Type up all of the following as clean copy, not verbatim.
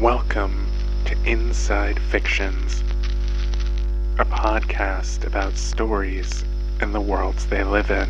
Welcome to Inside Fictions, a podcast about stories and the worlds they live in.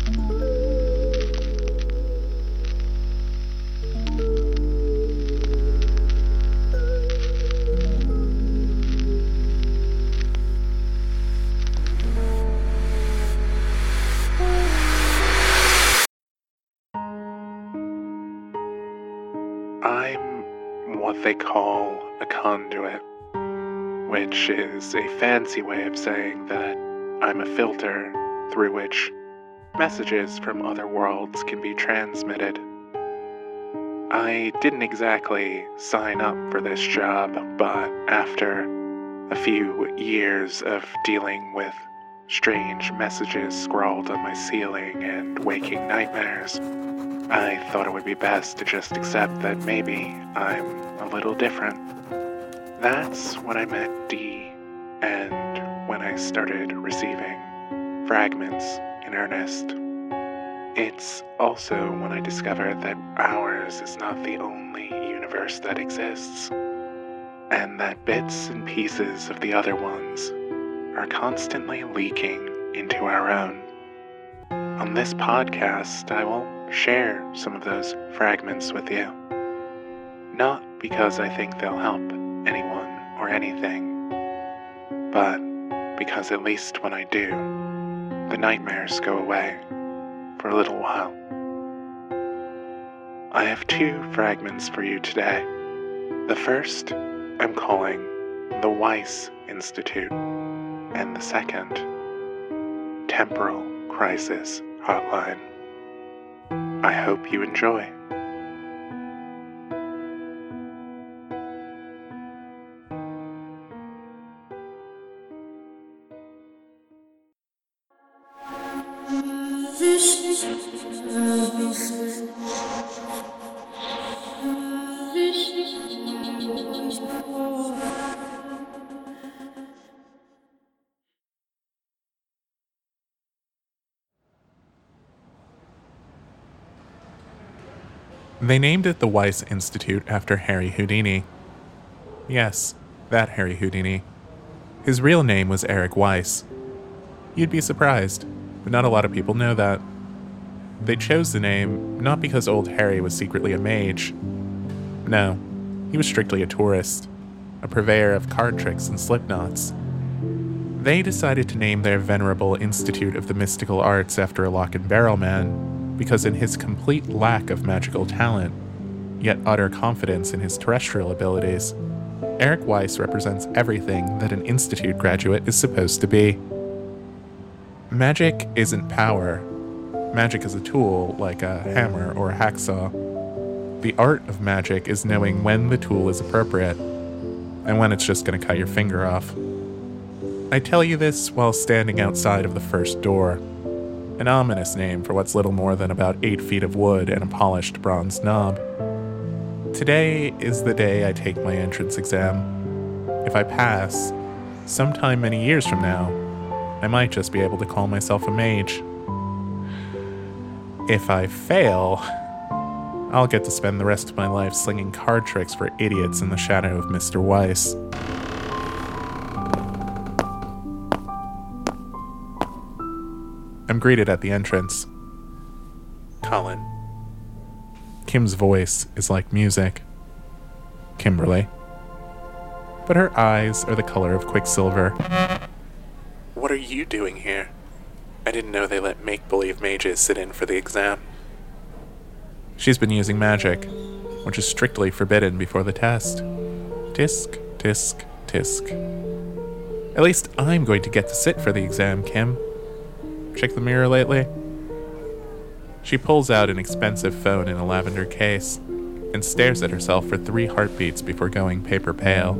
I'm what they call a conduit, which is a fancy way of saying that I'm a filter through which messages from other worlds can be transmitted. I didn't exactly sign up for this job, but after a few years of dealing with strange messages scrawled on my ceiling and waking nightmares, I thought it would be best to just accept that maybe I'm a little different. That's when I met Dee, and when I started receiving fragments in earnest. It's also when I discovered that ours is not the only universe that exists, and that bits and pieces of the other ones are constantly leaking into our own. On this podcast, I will share some of those fragments with you. Not because I think they'll help anyone or anything, but because at least when I do, the nightmares go away for a little while. I have two fragments for you today. The first I'm calling the Weiss Institute, and the second, Temporal Crisis Hotline. I hope you enjoy. They named it the Weiss Institute after Harry Houdini. Yes, that Harry Houdini. His real name was Eric Weiss. You'd be surprised, but not a lot of people know that. They chose the name not because old Harry was secretly a mage. No, he was strictly a tourist, a purveyor of card tricks and slipknots. They decided to name their venerable Institute of the Mystical Arts after a lock and barrel man, because in his complete lack of magical talent, yet utter confidence in his terrestrial abilities, Eric Weiss represents everything that an institute graduate is supposed to be. Magic isn't power. Magic is a tool, like a hammer or a hacksaw. The art of magic is knowing when the tool is appropriate, and when it's just going to cut your finger off. I tell you this while standing outside of the first door, an ominous name for what's little more than about 8 feet of wood and a polished bronze knob. Today is the day I take my entrance exam. If I pass, sometime many years from now, I might just be able to call myself a mage. If I fail, I'll get to spend the rest of my life slinging card tricks for idiots in the shadow of Mr. Weiss. I'm greeted at the entrance. Colin. Kim's voice is like music. Kimberly. But her eyes are the color of quicksilver. What are you doing here? I didn't know they let make-believe mages sit in for the exam. She's been using magic, which is strictly forbidden before the test. Tisk, tisk, tisk. At least I'm going to get to sit for the exam, Kim. Check the mirror lately? She pulls out an expensive phone in a lavender case and stares at herself for 3 heartbeats before going paper pale.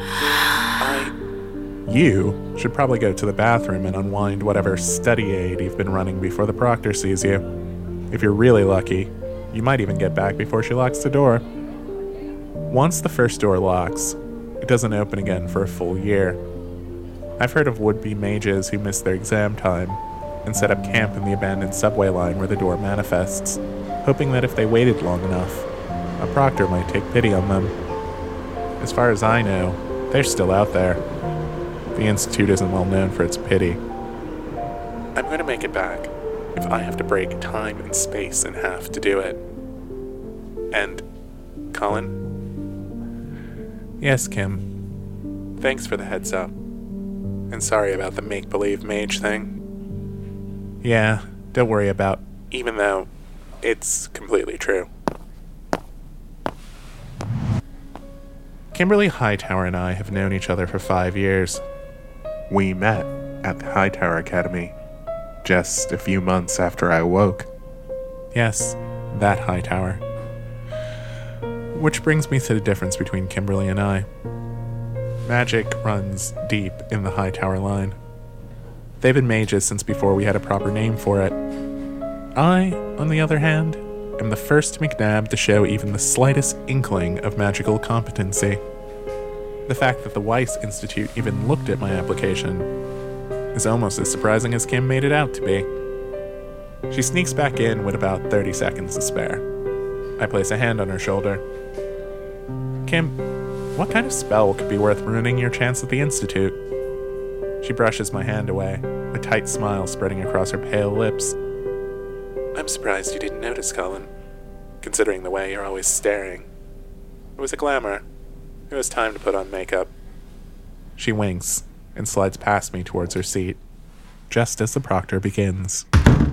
You should probably go to the bathroom and unwind whatever study aid you've been running before the proctor sees you. If you're really lucky, you might even get back before she locks the door. Once the first door locks, it doesn't open again for a full year. I've heard of would-be mages who miss their exam time and set up camp in the abandoned subway line where the door manifests, hoping that if they waited long enough, a proctor might take pity on them. As far as I know, they're still out there. The Institute isn't well known for its pity. I'm going to make it back if I have to break time and space in half to do it. And, Colin? Yes, Kim. Thanks for the heads up. And sorry about the make-believe mage thing. Yeah, don't worry about, even though it's completely true. Kimberly Hightower and I have known each other for 5 years. We met at the Hightower Academy just a few months after I awoke. Yes, that Hightower. Which brings me to the difference between Kimberly and I. Magic runs deep in the Hightower line. They've been mages since before we had a proper name for it. I, on the other hand, am the first McNabb to show even the slightest inkling of magical competency. The fact that the Weiss Institute even looked at my application is almost as surprising as Kim made it out to be. She sneaks back in with about 30 seconds to spare. I place a hand on her shoulder. Kim, what kind of spell could be worth ruining your chance at the Institute? She brushes my hand away, a tight smile spreading across her pale lips. I'm surprised you didn't notice, Colin, considering the way you're always staring. It was a glamour. It was time to put on makeup. She winks and slides past me towards her seat, just as the proctor begins.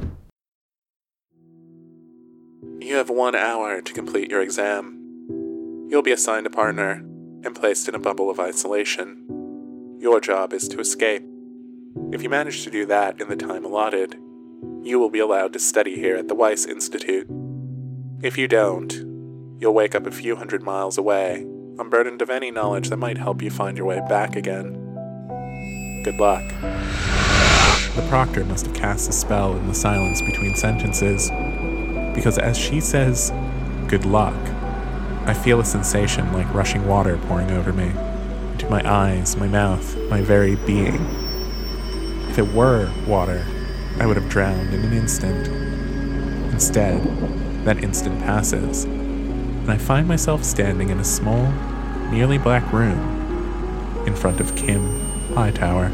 You have 1 hour to complete your exam. You'll be assigned a partner and placed in a bubble of isolation. Your job is to escape. If you manage to do that in the time allotted, you will be allowed to study here at the Weiss Institute. If you don't, you'll wake up a few hundred miles away, unburdened of any knowledge that might help you find your way back again. Good luck. The proctor must have cast a spell in the silence between sentences, because as she says, good luck, I feel a sensation like rushing water pouring over me, into my eyes, my mouth, my very being. If it were water, I would have drowned in an instant. Instead, that instant passes, and I find myself standing in a small, nearly black room in front of Kim Hightower.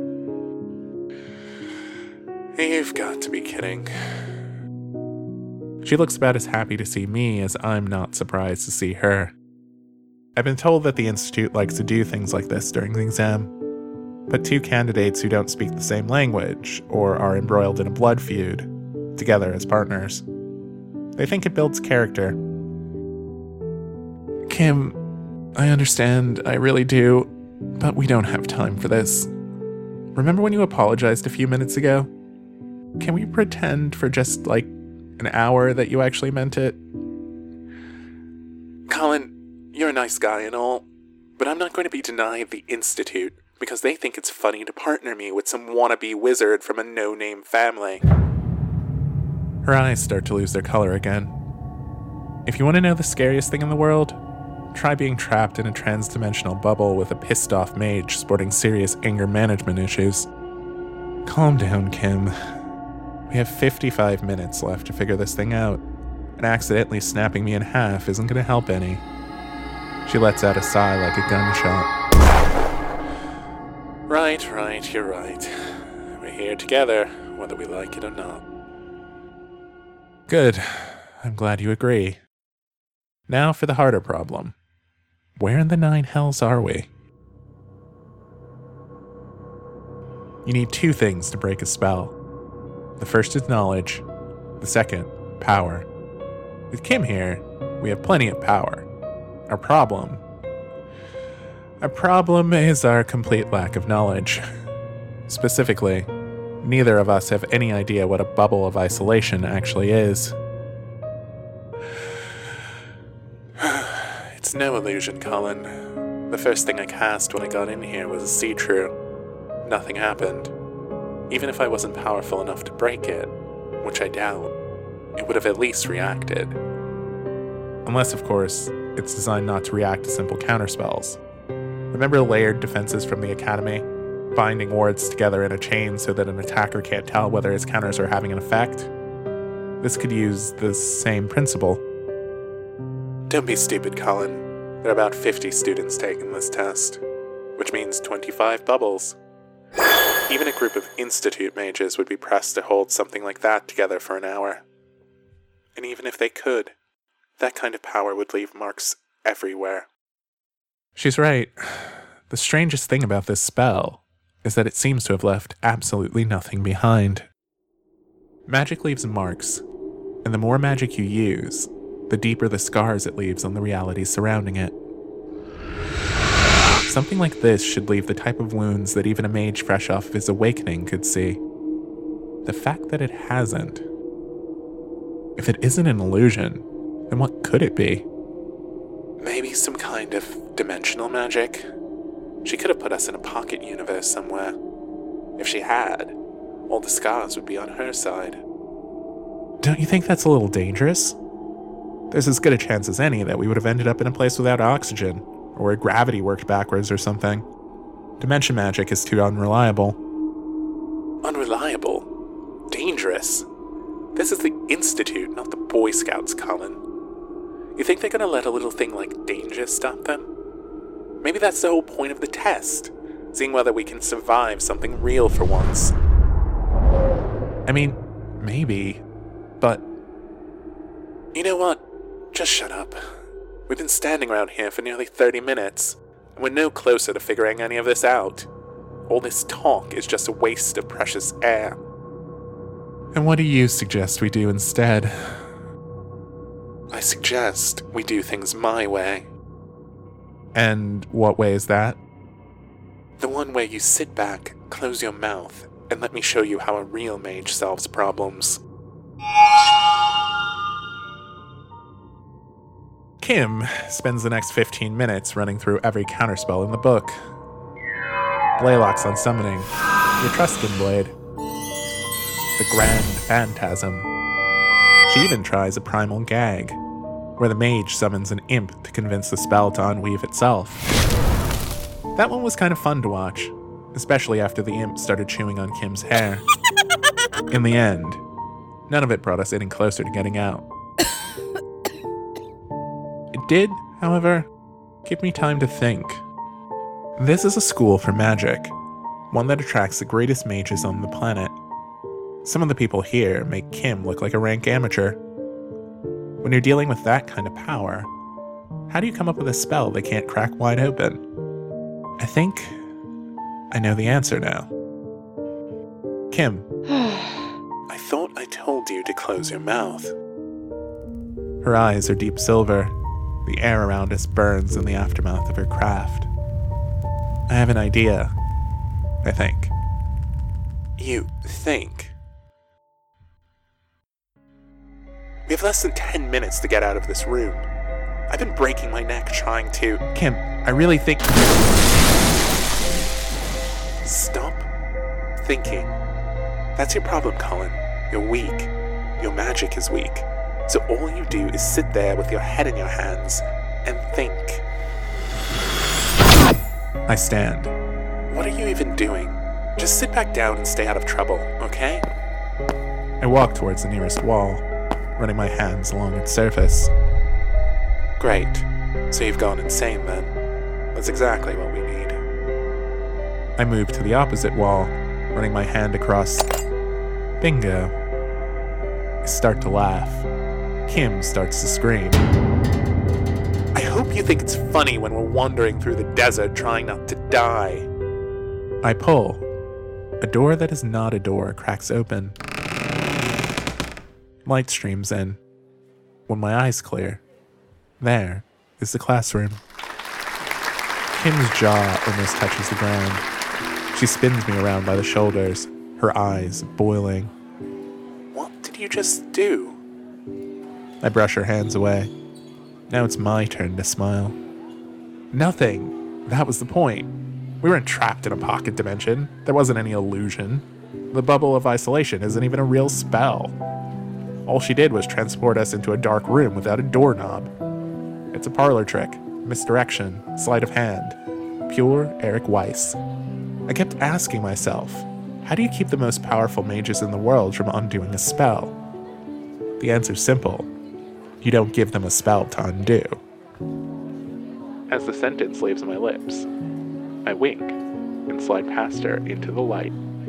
You've got to be kidding. She looks about as happy to see me as I'm not surprised to see her. I've been told that the Institute likes to do things like this during the exam. Put two candidates who don't speak the same language or are embroiled in a blood feud together as partners. They think it builds character. Kim, I understand, I really do, but we don't have time for this. Remember when you apologized a few minutes ago? Can we pretend for just, an hour that you actually meant it? Colin, you're a nice guy and all, but I'm not going to be denied the Institute because they think it's funny to partner me with some wannabe wizard from a no-name family. Her eyes start to lose their color again. If you want to know the scariest thing in the world, try being trapped in a trans-dimensional bubble with a pissed-off mage sporting serious anger management issues. Calm down, Kim. We have 55 minutes left to figure this thing out, and accidentally snapping me in half isn't going to help any. She lets out a sigh like a gunshot. Right, you're right. We're here together, whether we like it or not. Good. I'm glad you agree. Now for the harder problem. Where in the nine hells are we? You need two things to break a spell. The first is knowledge. The second, power. With Kim here, we have plenty of power. Our problem is our complete lack of knowledge. Specifically, neither of us have any idea what a bubble of isolation actually is. It's no illusion, Colin. The first thing I cast when I got in here was a see-through. Nothing happened. Even if I wasn't powerful enough to break it, which I doubt, it would have at least reacted. Unless, of course, it's designed not to react to simple counterspells. Remember layered defenses from the Academy? Binding wards together in a chain so that an attacker can't tell whether his counters are having an effect? This could use the same principle. Don't be stupid, Colin. There are about 50 students taking this test, which means 25 bubbles. Even a group of Institute mages would be pressed to hold something like that together for an hour. And even if they could, that kind of power would leave marks everywhere. She's right. The strangest thing about this spell is that it seems to have left absolutely nothing behind. Magic leaves marks, and the more magic you use, the deeper the scars it leaves on the realities surrounding it. Something like this should leave the type of wounds that even a mage fresh off of his awakening could see. The fact that it hasn't. If it isn't an illusion, then what could it be? Maybe some kind of dimensional magic? She could have put us in a pocket universe somewhere. If she had, all the scars would be on her side. Don't you think that's a little dangerous? There's as good a chance as any that we would have ended up in a place without oxygen, or where gravity worked backwards or something. Dimension magic is too unreliable. Unreliable? Dangerous? This is the Institute, not the Boy Scouts, Colin. You think they're gonna let a little thing like danger stop them? Maybe that's the whole point of the test, seeing whether we can survive something real for once. I mean, maybe, but... You know what? Just shut up. We've been standing around here for nearly 30 minutes, and we're no closer to figuring any of this out. All this talk is just a waste of precious air. And what do you suggest we do instead? I suggest we do things my way. And what way is that? The one where you sit back, close your mouth, and let me show you how a real mage solves problems. Kim spends the next 15 minutes running through every counterspell in the book. Blaylock's on summoning, the Etruscan Blade, the Grand Phantasm. She even tries a Primal Gag, where the mage summons an imp to convince the spell to unweave itself. That one was kind of fun to watch, especially after the imp started chewing on Kim's hair. In the end, none of it brought us any closer to getting out. It did, however, give me time to think. This is a school for magic, one that attracts the greatest mages on the planet. Some of the people here make Kim look like a rank amateur. When you're dealing with that kind of power, how do you come up with a spell that can't crack wide open? I think I know the answer now. Kim, I thought I told you to close your mouth. Her eyes are deep silver. The air around us burns in the aftermath of her craft. I have an idea, I think. You think? We have less than 10 minutes to get out of this room. I've been breaking my neck trying to... Kim, I really think... Stop thinking. That's your problem, Colin. You're weak. Your magic is weak. So all you do is sit there with your head in your hands and think. I stand. What are you even doing? Just sit back down and stay out of trouble, okay? I walk towards the nearest wall, running my hands along its surface. Great. So you've gone insane then. That's exactly what we need. I move to the opposite wall, running my hand across. Bingo. I start to laugh. Kim starts to scream. I hope you think it's funny when we're wandering through the desert trying not to die. I pull. A door that is not a door cracks open. Light streams in. When my eyes clear, there is the classroom. Kim's jaw almost touches the ground. She spins me around by the shoulders, her eyes boiling. What did you just do? I brush her hands away. Now it's my turn to smile. Nothing. That was the point. We weren't trapped in a pocket dimension. There wasn't any illusion. The bubble of isolation isn't even a real spell. All she did was transport us into a dark room without a doorknob. It's a parlor trick, misdirection, sleight of hand. Pure Eric Weiss. I kept asking myself, how do you keep the most powerful mages in the world from undoing a spell? The answer's simple. You don't give them a spell to undo. As the sentence leaves my lips, I wink and slide past her into the light.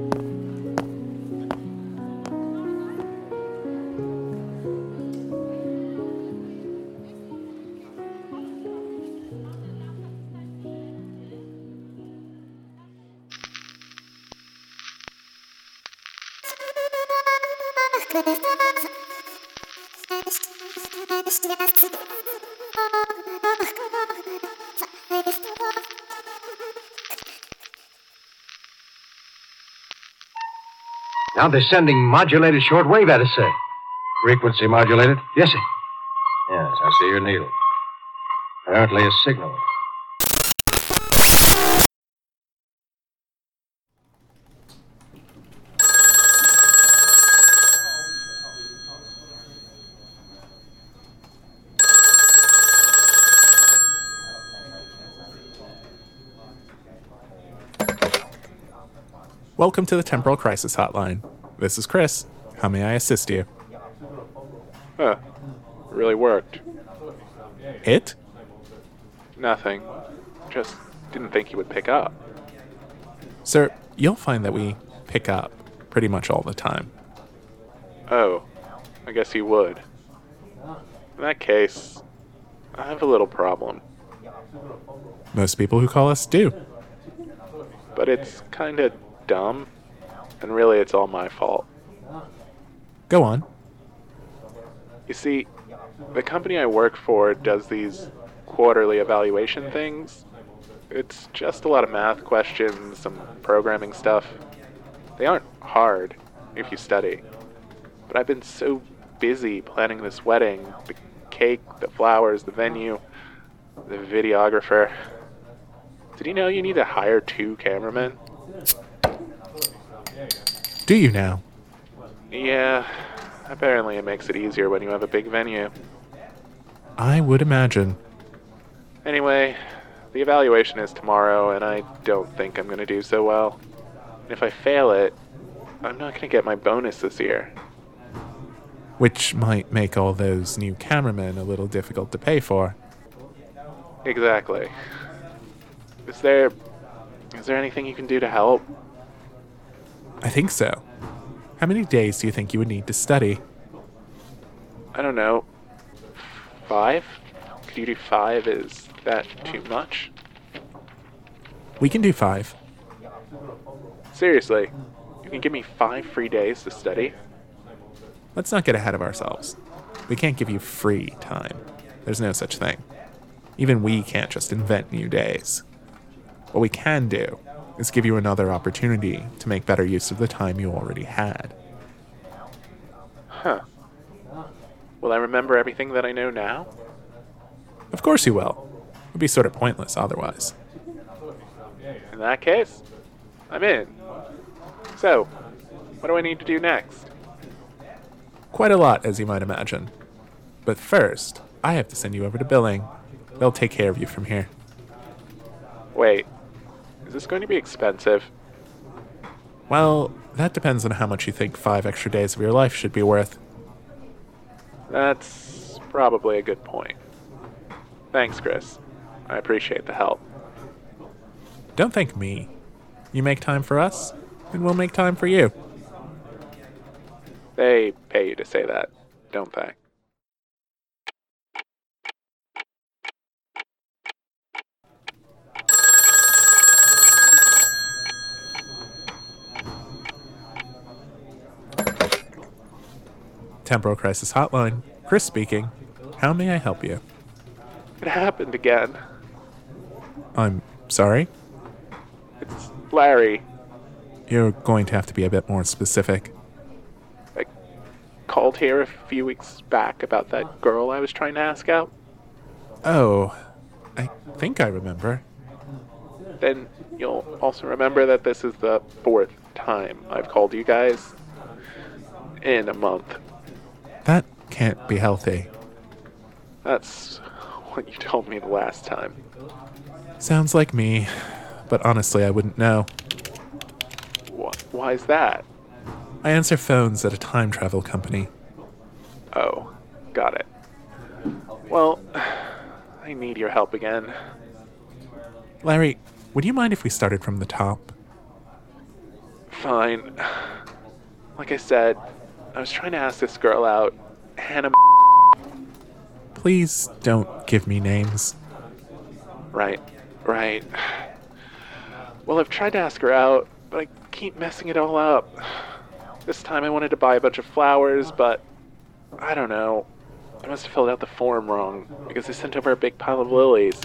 Now they're sending modulated shortwave at us, sir. Frequency modulated? Yes, sir. Yes, I see your needle. Apparently a signal. Welcome to the Temporal Crisis Hotline. This is Chris. How may I assist you? Huh. It really worked. It? Nothing. Just didn't think you would pick up. Sir, you'll find that we pick up pretty much all the time. Oh, I guess you would. In that case, I have a little problem. Most people who call us do. But it's kinda dumb, and really it's all my fault. Go on. You see, the company I work for does these quarterly evaluation things. It's just a lot of math questions, some programming stuff. They aren't hard if you study. But I've been so busy planning this wedding, the cake, the flowers, the venue, the videographer. Did you know you need to hire 2 cameramen? Do you now? Yeah, apparently it makes it easier when you have a big venue. I would imagine. Anyway, the evaluation is tomorrow, and I don't think I'm going to do so well. And if I fail it, I'm not going to get my bonus this year. Which might make all those new cameramen a little difficult to pay for. Exactly. Is there anything you can do to help? I think so. How many days do you think you would need to study? I don't know. 5? Could you do 5? Is that too much? We can do 5. Seriously, you can give me 5 free days to study? Let's not get ahead of ourselves. We can't give you free time. There's no such thing. Even we can't just invent new days. What we can do is give you another opportunity to make better use of the time you already had. Huh. Will I remember everything that I know now? Of course you will. It would be sort of pointless otherwise. In that case, I'm in. So, what do I need to do next? Quite a lot, as you might imagine. But first, I have to send you over to billing. They'll take care of you from here. Wait, is this going to be expensive? Well, that depends on how much you think 5 extra days of your life should be worth. That's probably a good point. Thanks, Chris. I appreciate the help. Don't thank me. You make time for us, and we'll make time for you. They pay you to say that, don't they? Temporal Crisis Hotline. Chris speaking. How may I help you? It happened again. I'm sorry? It's Larry. You're going to have to be a bit more specific. I called here a few weeks back about that girl I was trying to ask out. Oh, I think I remember. Then you'll also remember that this is the 4th time I've called you guys in a month. That can't be healthy. That's what you told me the last time. Sounds like me, but honestly, I wouldn't know. Why is that? I answer phones at a time travel company. Oh, got it. Well, I need your help again. Larry, would you mind if we started from the top? Fine. Like I said, I was trying to ask this girl out, Hannah. Please don't give me names. Right. Well, I've tried to ask her out, but I keep messing it all up. This time I wanted to buy a bunch of flowers, but I don't know. I must have filled out the form wrong, because I sent over a big pile of lilies.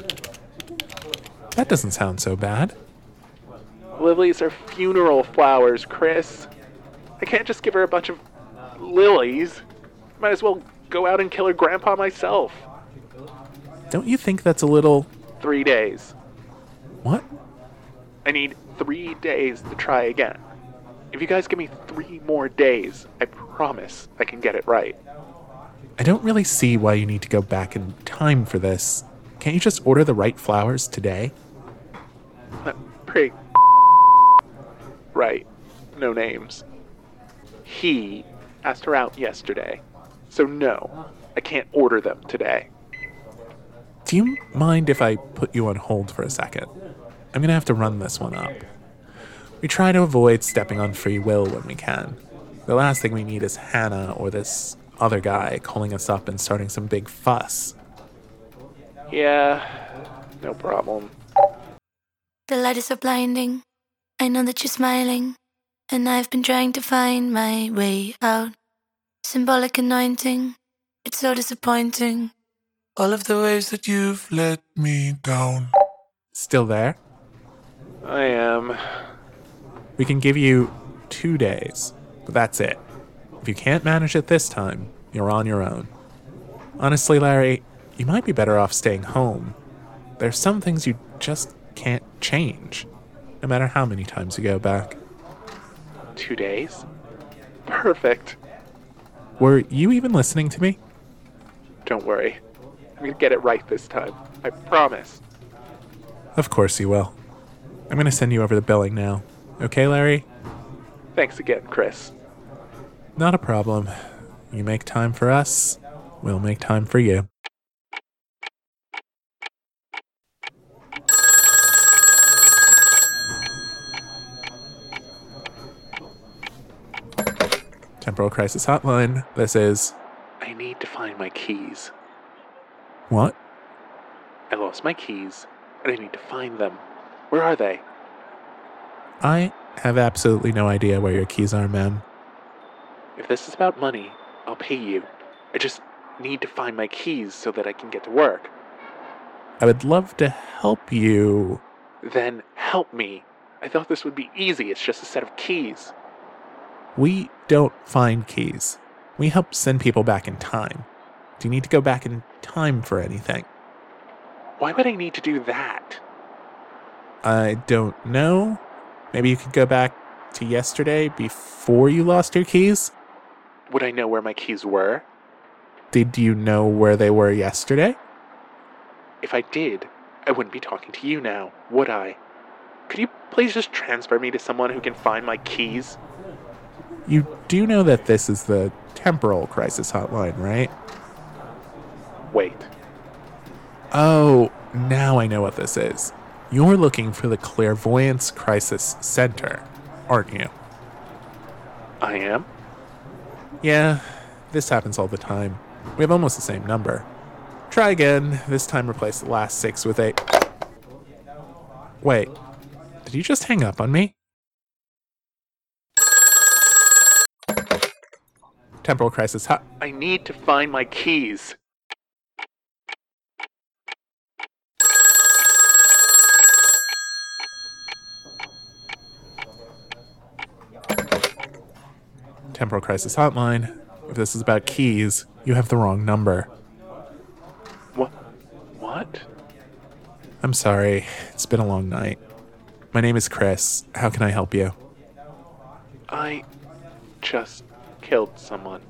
That doesn't sound so bad. Lilies are funeral flowers, Chris. I can't just give her a bunch of lilies. Might as well go out and kill her grandpa myself. Don't you think that's a little... 3 days. What? I need 3 days to try again. If you guys give me 3 more days, I promise I can get it right. I don't really see why you need to go back in time for this. Can't you just order the right flowers today? Pretty right. No names. He asked her out yesterday. So no, I can't order them today. Do you mind if I put you on hold for a second? I'm gonna have to run this one up. We try to avoid stepping on free will when we can. The last thing we need is Hannah or this other guy calling us up and starting some big fuss. Yeah, no problem. The light is so blinding. I know that you're smiling, and I've been trying to find my way out. Symbolic anointing, it's so disappointing. All of the ways that you've let me down. Still there? I am. We can give you 2 days, but that's it. If you can't manage it this time, you're on your own. Honestly, Larry, you might be better off staying home. There's some things you just can't change, no matter how many times you go back. 2 days? Perfect. Were you even listening to me? Don't worry. I'm gonna get it right this time. I promise. Of course you will. I'm gonna send you over the billing now. Okay, Larry? Thanks again, Chris. Not a problem. You make time for us, we'll make time for you. Temporal Crisis Hotline. This is... I need to find my keys. What? I lost my keys, and I need to find them. Where are they? I have absolutely no idea where your keys are, ma'am. If this is about money, I'll pay you. I just need to find my keys so that I can get to work. I would love to help you. Then help me. I thought this would be easy. It's just a set of keys. We don't find keys. We help send people back in time. Do you need to go back in time for anything? Why would I need to do that? I don't know. Maybe you could go back to yesterday before you lost your keys? Would I know where my keys were? Did you know where they were yesterday? If I did, I wouldn't be talking to you now, would I? Could you please just transfer me to someone who can find my keys? You do know that this is the Temporal Crisis Hotline, right? Wait. Oh, now I know what this is. You're looking for the Clairvoyance Crisis Center, aren't you? I am? Yeah, this happens all the time. We have almost the same number. Try again. This time replace the last 6 with 8. Wait, did you just hang up on me? Temporal Crisis I need to find my keys. Temporal Crisis Hotline. If this is about keys, you have the wrong number. What? I'm sorry. It's been a long night. My name is Chris. How can I help you? I just killed someone.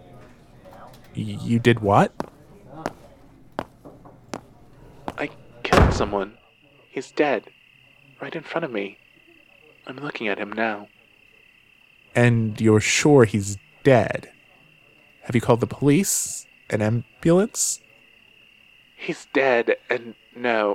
You did what? I killed someone. He's dead. Right in front of me. I'm looking at him now. And you're sure he's dead? Have you called the police? An ambulance? He's dead, and no,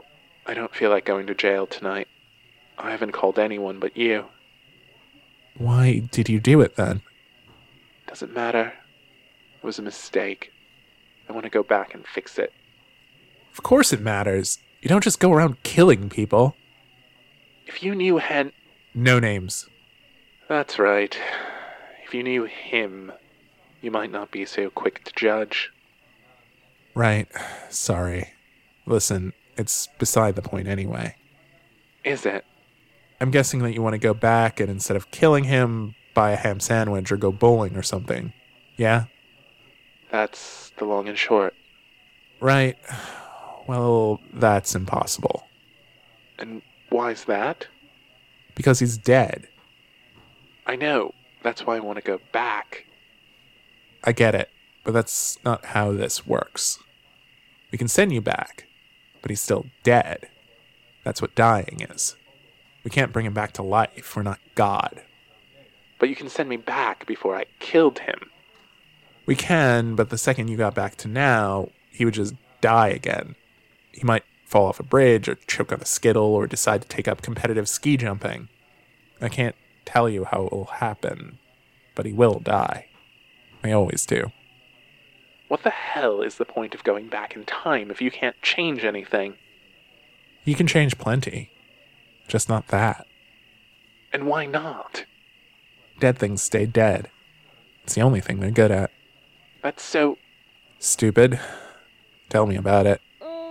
I don't feel like going to jail tonight. I haven't called anyone but you. Why did you do it then? Doesn't matter. It was a mistake. I want to go back and fix it. Of course it matters. You don't just go around killing people. If you knew No names. That's right. If you knew him, you might not be so quick to judge. Right. Sorry. Listen, it's beside the point anyway. Is it? I'm guessing that you want to go back and instead of killing him, buy a ham sandwich or go bowling or something. Yeah? That's the long and short. Right. Well, that's impossible. And why's that? Because he's dead. I know. That's why I want to go back. I get it, but that's not how this works. We can send you back, but he's still dead. That's what dying is. We can't bring him back to life. We're not God. But you can send me back before I killed him. We can, but the second you got back to now, he would just die again. He might fall off a bridge or choke on a skittle or decide to take up competitive ski jumping. I can't tell you how it will happen, but he will die. I always do. What the hell is the point of going back in time if you can't change anything? You can change plenty. Just not that. And why not? Dead things stay dead. It's the only thing they're good at. That's so... Stupid. Tell me about it.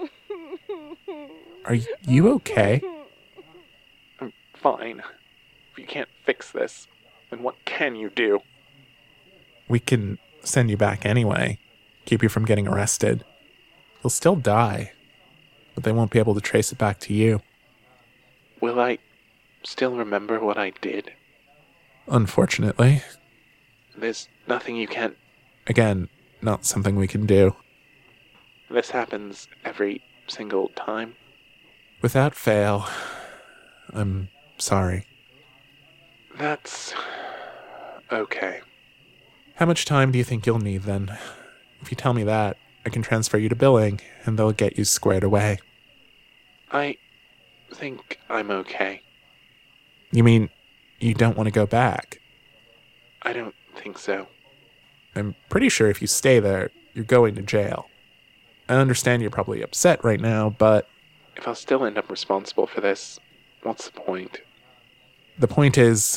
Are you okay? I'm fine. If you can't fix this, then what can you do? We can send you back anyway. Keep you from getting arrested. You'll still die, but they won't be able to trace it back to you. Will I still remember what I did? Unfortunately. There's nothing you can't... Again, not something we can do. This happens every single time. Without fail. I'm sorry. That's... okay. How much time do you think you'll need then? If you tell me that, I can transfer you to billing, and they'll get you squared away. I think I'm okay. You mean you don't want to go back? I don't think so. I'm pretty sure if you stay there, you're going to jail. I understand you're probably upset right now, but... If I'll still end up responsible for this, what's the point? The point is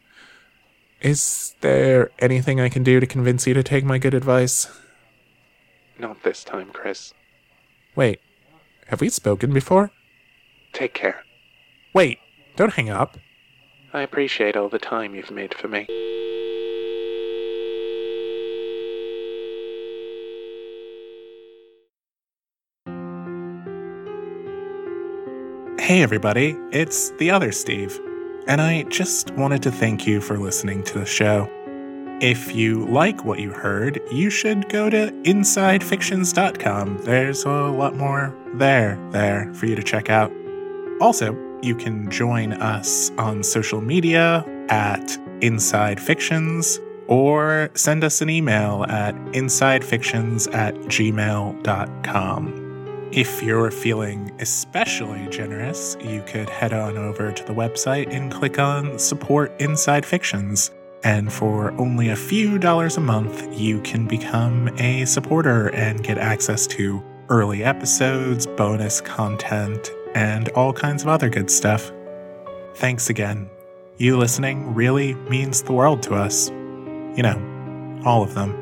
there anything I can do to convince you to take my good advice? Not this time, Chris. Wait, have we spoken before? Take care. Wait, don't hang up. I appreciate all the time you've made for me. Hey everybody, it's the other Steve, and I just wanted to thank you for listening to the show. If you like what you heard, you should go to InsideFictions.com. There's a lot more there for you to check out. Also, you can join us on social media at Inside Fictions, or send us an email at insidefictions@gmail.com. If you're feeling especially generous, you could head on over to the website and click on Support Inside Fictions. And for only a few dollars a month, you can become a supporter and get access to early episodes, bonus content, and all kinds of other good stuff. Thanks again. You listening really means the world to us. You know, all of them.